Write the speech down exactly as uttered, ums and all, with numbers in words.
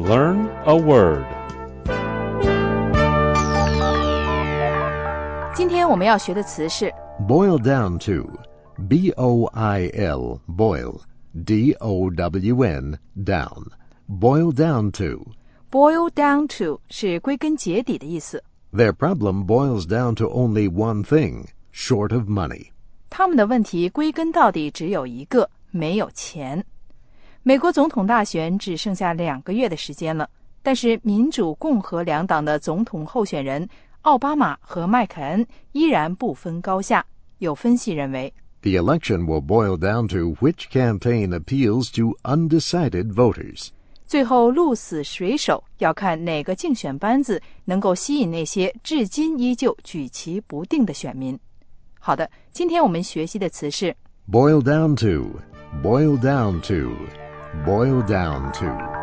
Learn a word. 今天我们要学的词是 Boil down to. B O I L, boil. D O W N, down. Boil down to. boil down to 是归根结底的意思。 Their problem boils down to only one thing, short of money. 他们的问题归根到底只有一个，没有钱。美国总统大选只剩下两个月的时间了，但是民主共和两党的总统候选人奥巴马和麦凯恩依然不分高下。有分析认为 The election will boil down to which campaign appeals to undecided voters. 最后鹿死谁手，要看哪个竞选班子能够吸引那些至今依旧举棋不定的选民。好的，今天我们学习的词是 Boil down to, boil down to, boil down to.